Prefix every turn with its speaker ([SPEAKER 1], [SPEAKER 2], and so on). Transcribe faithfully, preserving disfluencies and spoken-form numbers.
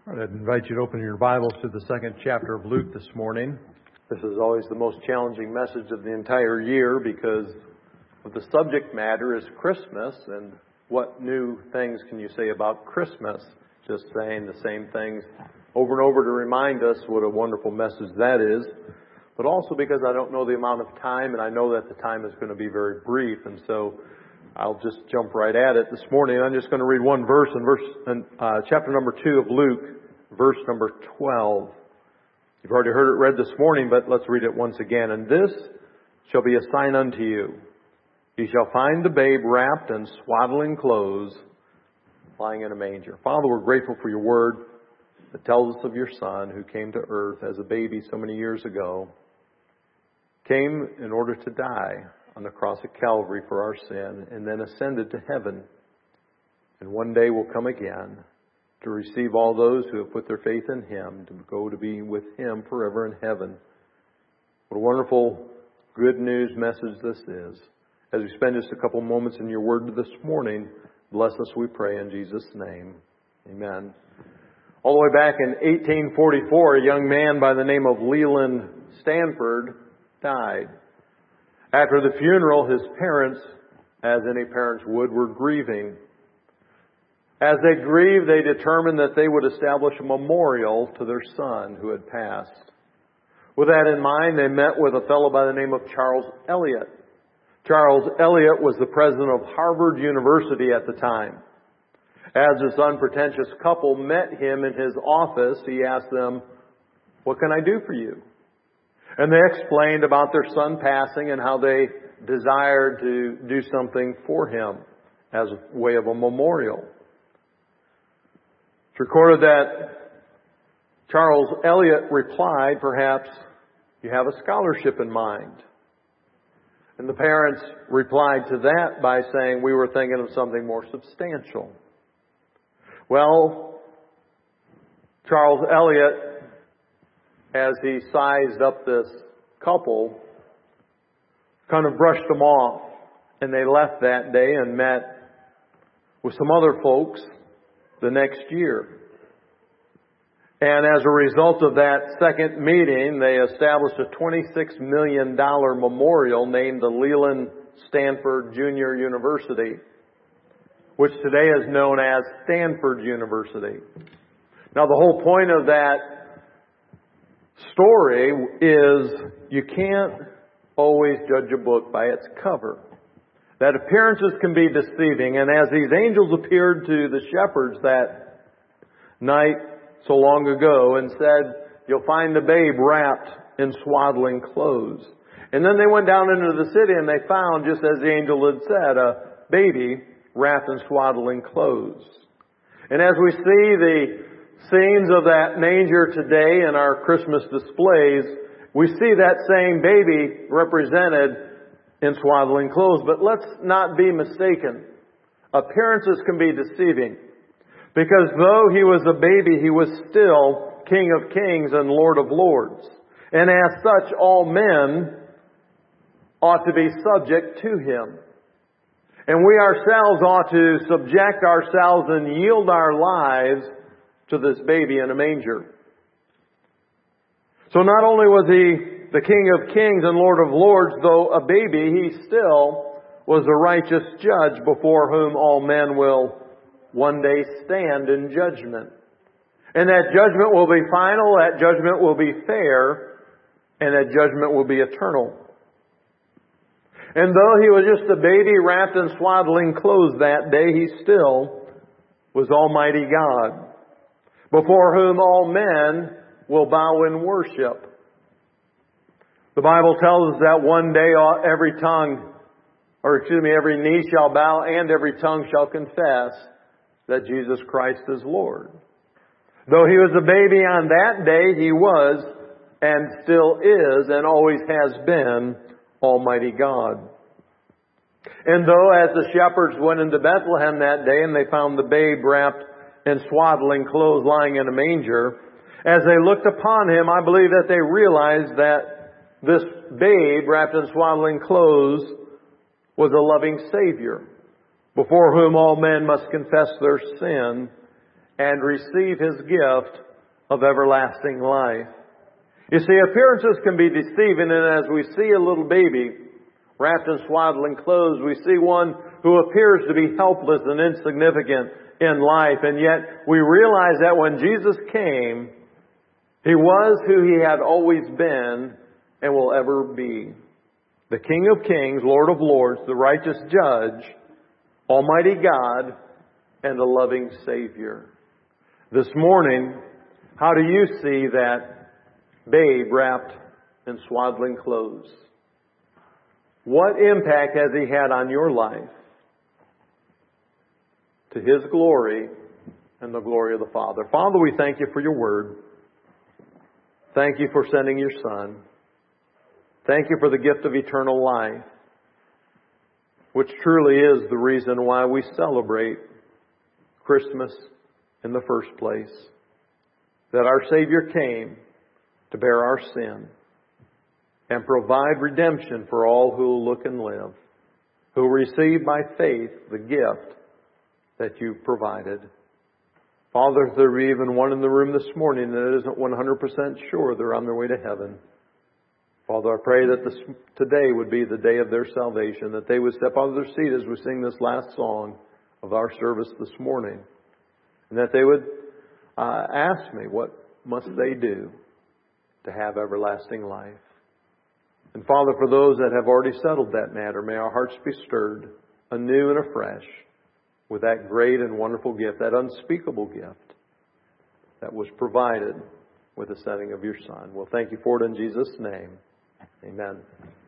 [SPEAKER 1] I'd invite you to open your Bibles to the second chapter of Luke this morning. This is always the most challenging message of the entire year because of the subject matter is Christmas, and what new things can you say about Christmas? Just saying the same things over and over to remind us what a wonderful message that is. But also because I don't know the amount of time, and I know that the time is going to be very brief, and so I'll just jump right at it this morning. I'm just going to read one verse in verse, in, uh, chapter number two of Luke, verse number twelve. You've already heard it read this morning, but let's read it once again. And this shall be a sign unto you. You shall find the babe wrapped in swaddling clothes, lying in a manger. Father, we're grateful for your word that tells us of your Son who came to earth as a baby so many years ago, came in order to die on the cross of Calvary for our sin, and then ascended to heaven. And one day will come again to receive all those who have put their faith in Him, to go to be with Him forever in heaven. What a wonderful, good news message this is. As we spend just a couple moments in your word this morning, bless us, we pray, in Jesus' name. Amen. All the way back in eighteen forty-four, a young man by the name of Leland Stanford died. After the funeral, his parents, as any parents would, were grieving. As they grieved, they determined that they would establish a memorial to their son who had passed. With that in mind, they met with a fellow by the name of Charles Eliot. Charles Eliot was the president of Harvard University at the time. As this unpretentious couple met him in his office, he asked them, "What can I do for you?" And they explained about their son passing and how they desired to do something for him as a way of a memorial. It's recorded that Charles Eliot replied, "Perhaps you have a scholarship in mind." And the parents replied to that by saying, "We were thinking of something more substantial." Well, Charles Eliot, as he sized up this couple, kind of brushed them off. And they left that day and met with some other folks the next year. And as a result of that second meeting, they established a twenty-six million dollars memorial named the Leland Stanford Junior University, which today is known as Stanford University. Now, the whole point of that story is you can't always judge a book by its cover. That appearances can be deceiving, and as these angels appeared to the shepherds that night so long ago and said, "You'll find the babe wrapped in swaddling clothes." And then they went down into the city and they found, just as the angel had said, a baby wrapped in swaddling clothes. And as we see the scenes of that manger today in our Christmas displays, we see that same baby represented in swaddling clothes. But let's not be mistaken. Appearances can be deceiving. Because though he was a baby, he was still King of Kings and Lord of Lords. And as such, all men ought to be subject to him. And we ourselves ought to subject ourselves and yield our lives to this baby in a manger. So not only was he the King of Kings and Lord of Lords, though a baby, he still was a righteous judge before whom all men will one day stand in judgment. And that judgment will be final, that judgment will be fair, and that judgment will be eternal. And though he was just a baby wrapped in swaddling clothes that day, he still was Almighty God, before whom all men will bow in worship. The Bible tells us that one day every tongue, or excuse me, every knee shall bow and every tongue shall confess that Jesus Christ is Lord. Though he was a baby on that day, he was and still is and always has been Almighty God. And though as the shepherds went into Bethlehem that day and they found the babe wrapped in swaddling clothes lying in a manger, as they looked upon him, I believe that they realized that this babe wrapped in swaddling clothes was a loving Savior, before whom all men must confess their sin and receive His gift of everlasting life. You see, appearances can be deceiving, and as we see a little baby wrapped in swaddling clothes, we see one who appears to be helpless and insignificant in life, and yet we realize that when Jesus came, He was who He had always been and will ever be. The King of Kings, Lord of Lords, the righteous Judge, Almighty God, and a loving Savior. This morning, how do you see that babe wrapped in swaddling clothes? What impact has He had on your life? To His glory and the glory of the Father. Father, we thank You for Your Word. Thank You for sending Your Son. Thank You for the gift of eternal life, which truly is the reason why we celebrate Christmas in the first place. That our Savior came to bear our sin and provide redemption for all who will look and live, who receive by faith the gift that You've provided. Father, if there be even one in the room this morning that isn't one hundred percent sure they're on their way to heaven, Father, I pray that this, today would be the day of their salvation, that they would step out of their seat as we sing this last song of our service this morning, and that they would uh, ask me, what must they do to have everlasting life? And Father, for those that have already settled that matter, may our hearts be stirred anew and afresh with that great and wonderful gift, that unspeakable gift that was provided with the sending of Your Son. Well, thank You for it in Jesus' name. Amen.